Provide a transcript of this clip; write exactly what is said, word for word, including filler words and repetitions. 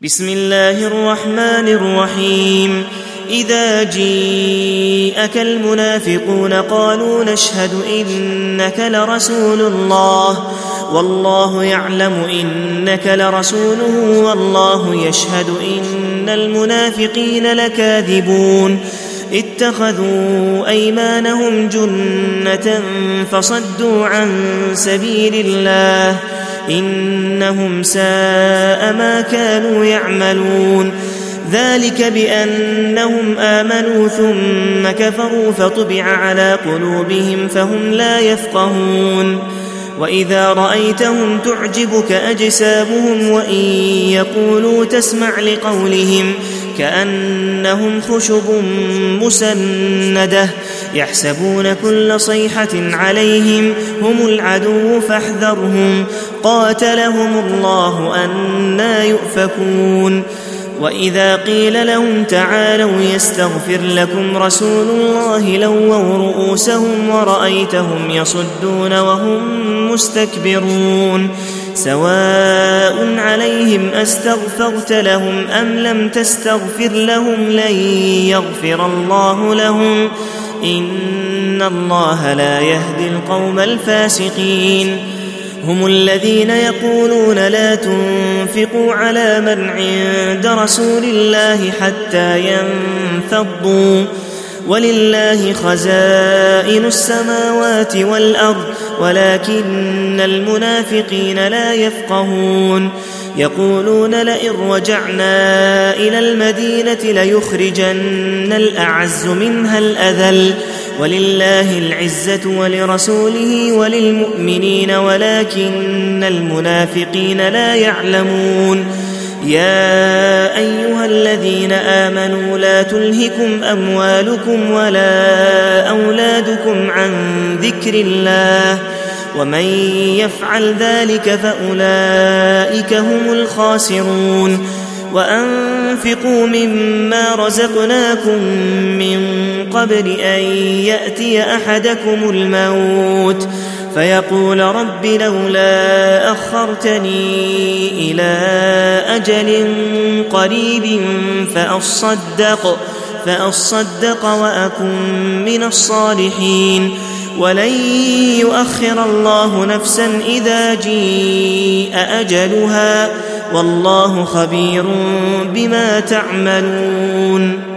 بسم الله الرحمن الرحيم إذا جيءك المنافقون قالوا نشهد إنك لرسول الله والله يعلم إنك لرسوله والله يشهد إن المنافقين لكاذبون اتخذوا أيمانهم جنة فصدوا عن سبيل الله إنهم ساء ما كانوا يعملون ذلك بأنهم آمنوا ثم كفروا فطبع على قلوبهم فهم لا يفقهون وإذا رأيتهم تعجبك أجسامهم وإن يقولوا تسمع لقولهم كأنهم خشب مسندة يحسبون كل صيحة عليهم هم العدو فاحذرهم قاتلهم الله أنى يؤفكون وإذا قيل لهم تعالوا يستغفر لكم رسول الله لووا رؤوسهم ورأيتهم يصدون وهم مستكبرون سواء عليهم أستغفرت لهم أم لم تستغفر لهم لن يغفر الله لهم إن الله لا يهدي القوم الفاسقين هم الذين يقولون لا تنفقوا على من عند رسول الله حتى ينفضوا ولله خزائن السماوات والأرض ولكن المنافقين لا يفقهون يقولون لئن رجعنا إلى المدينة ليخرجن الأعز منها الأذل ولله العزة ولرسوله وللمؤمنين ولكن المنافقين لا يعلمون يا أيها الذين آمنوا لا تلهكم أموالكم ولا أولادكم عن ذكر الله ومن يفعل ذلك فأولئك هم الخاسرون وأنفقوا مما رزقناكم من قبل أن يأتي أحدكم الموت فيقول رب لولا أخرتني إلى أجل قريب فأصدق, فأصدق وأكن من الصالحين ولن يؤخر الله نفسا إذا جيء أجلها والله خبير بما تعملون